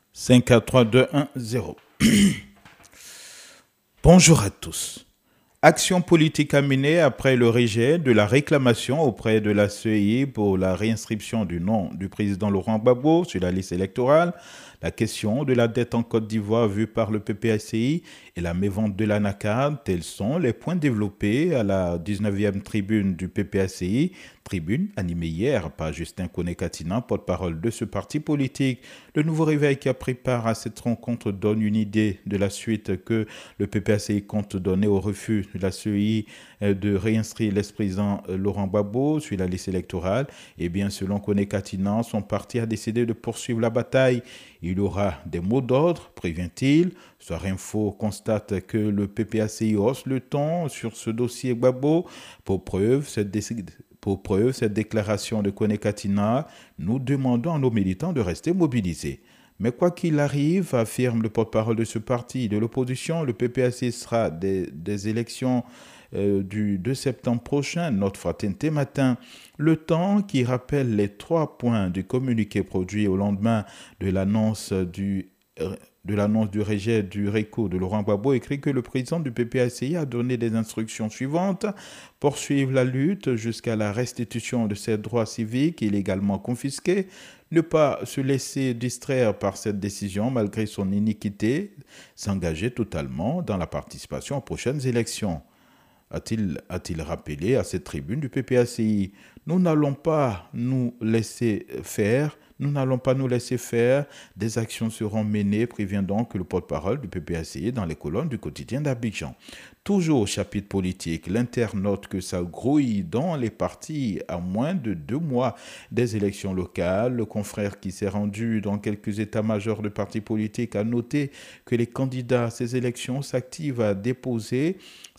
5, 4, 3, 2, 1, 0. Bonjour à tous. Action politique à mener après le rejet de la réclamation auprès de la CEI pour la réinscription du nom du président Laurent Gbagbo sur la liste électorale, la question de la dette en Côte d'Ivoire vue par le PPACI et la mévente de l'ANACAD, tels sont les points développés à la 19e tribune du PPACI, tribune animée hier par Justin Koné-Katina, porte-parole de ce parti politique. Le nouveau réveil qui a pris part à cette rencontre donne une idée de la suite que le PPACI compte donner au refus de la CEI de réinscrire l'ex-président Laurent Gbagbo sur la liste électorale. Et bien, selon Koné-Katina, son parti a décidé de poursuivre la bataille. Il y aura des mots d'ordre, prévient-il. Soir Info constate que le PPACI hausse le ton sur ce dossier Gbagbo. Pour preuve, cette déclaration de Koné-Katina, nous demandons à nos militants de rester mobilisés. Mais quoi qu'il arrive, affirme le porte-parole de ce parti de l'opposition, le PPACI sera des élections du 2 septembre prochain, notre fraternité matin. Le temps qui rappelle les 3 points du communiqué produit au lendemain de l'annonce du rejet du RECO de Laurent Gbagbo écrit que le président du PPACI a donné des instructions suivantes: poursuivre la lutte jusqu'à la restitution de ses droits civiques illégalement confisqués, ne pas se laisser distraire par cette décision malgré son iniquité, s'engager totalement dans la participation aux prochaines élections. A-t-il rappelé à cette tribune du PPACI. Nous n'allons pas nous laisser faire. Nous n'allons pas nous laisser faire. Des actions seront menées, prévient donc le porte-parole du PPACI dans les colonnes du quotidien d'Abidjan. Toujours au chapitre politique, l'internaute que ça grouille dans les partis à moins de 2 mois des élections locales. Le confrère qui s'est rendu dans quelques états-majors de partis politiques a noté que les candidats à ces élections s'activent à déposer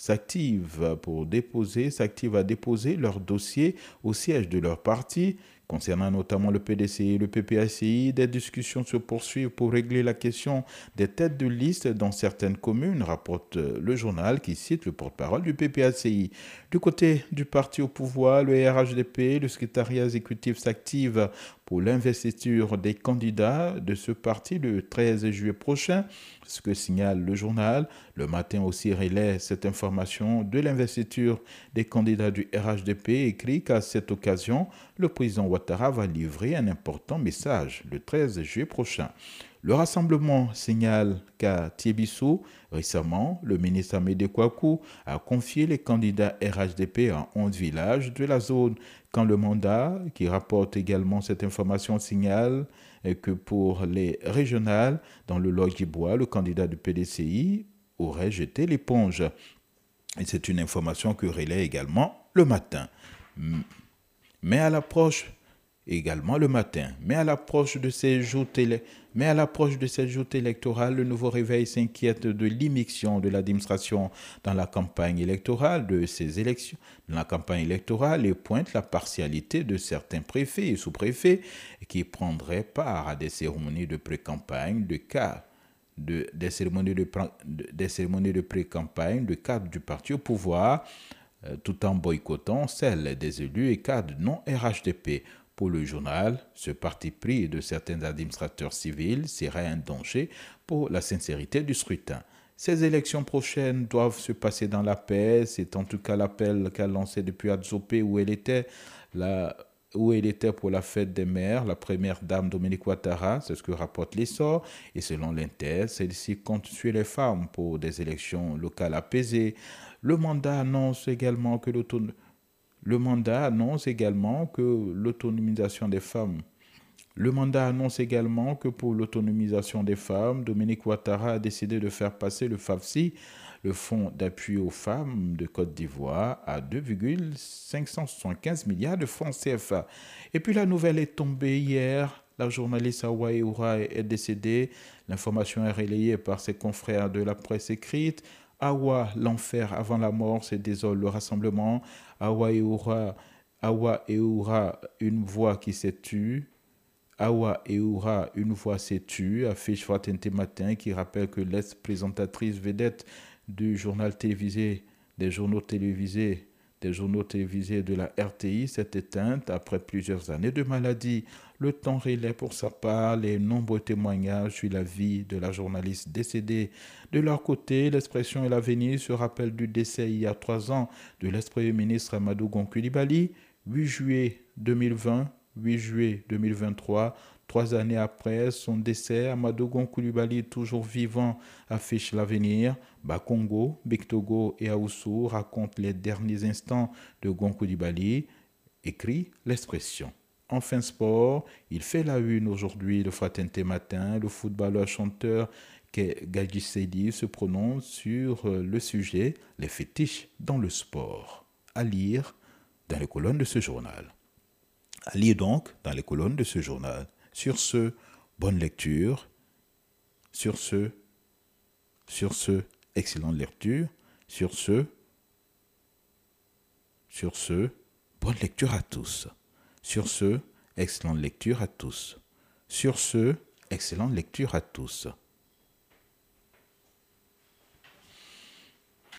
leur dossier au siège de leur parti. Concernant notamment le PDC et le PPACI, des discussions se poursuivent pour régler la question des têtes de liste dans certaines communes, rapporte le journal qui cite le porte-parole du PPACI. Du côté du parti au pouvoir, le RHDP, le secrétariat exécutif s'active pour l'investiture des candidats de ce parti le 13 juillet prochain, ce que signale le journal. Le matin aussi relaie cette information de l'investiture des candidats du RHDP, écrit qu'à cette occasion, le président Ouattara va livrer un important message le 13 juillet prochain. Le rassemblement signale qu'à Tiébissou, récemment, le ministre Amédée Kouakou a confié les candidats RHDP à 11 villages de la zone. Quand le mandat, qui rapporte également cette information, signale que pour les régionales, dans le Logis-Bois, le candidat du PDCI aurait jeté l'éponge. Et c'est une information que relaie également le matin. Mais à l'approche de ces joutes électorales, le nouveau réveil s'inquiète de l'immixtion de l'administration dans la campagne électorale de ces élections. Dans la campagne électorale, et pointe la partialité de certains préfets et sous-préfets qui prendraient part à des cérémonies de pré-campagne des cérémonies de pré-campagne de cadres du parti au pouvoir, tout en boycottant celles des élus et cadres non RHDP. Pour le journal, ce parti pris de certains administrateurs civils serait un danger pour la sincérité du scrutin. Ces élections prochaines doivent se passer dans la paix. C'est en tout cas l'appel qu'a lancé depuis Adzopé, où elle était pour la fête des mères, la première dame Dominique Ouattara, c'est ce que rapporte l'essor. Et selon l'Inter, celle-ci compte sur les femmes pour des élections locales apaisées. Le mandat annonce également que l'autonomisation des femmes. Le mandat annonce également que pour l'autonomisation des femmes, Dominique Ouattara a décidé de faire passer le FAFSI, le Fonds d'appui aux femmes de Côte d'Ivoire, à 2,575 milliards de francs CFA. Et puis la nouvelle est tombée hier. La journaliste Awa Eoura est décédée. L'information est relayée par ses confrères de la presse écrite. Awa, l'enfer avant la mort, se désole le rassemblement. Awa Eoura, une voix qui s'est tue. Awa Eoura, une voix s'est tue, affiche Fraternité Matin qui rappelle que l'ex-présentatrice vedette du journal télévisé, des journaux télévisés de la RTI s'est éteinte après plusieurs années de maladie. Le Temps relaie pour sa part les nombreux témoignages sur la vie de la journaliste décédée. De leur côté, l'Expression et l'Avenir se rappellent du décès il y a 3 ans de l'ex-premier ministre Amadou Gon Coulibaly, 8 juillet 2020, 8 juillet 2023. 3 années après son décès, Amadou Gon Coulibaly, toujours vivant, affiche l'avenir. Bakongo, Bictogo et Aoussou racontent les derniers instants de Gon Coulibaly, écrit l'Expression. Enfin sport, il fait la une aujourd'hui de Fraternité Matin. Le footballeur chanteur Gadji Seydi se prononce sur le sujet les fétiches dans le sport. À lire dans les colonnes de ce journal. À lire donc dans les colonnes de ce journal. Sur ce, bonne lecture. Sur ce, excellente lecture. Sur ce, bonne lecture à tous. Sur ce, excellente lecture à tous. Sur ce, excellente lecture à tous.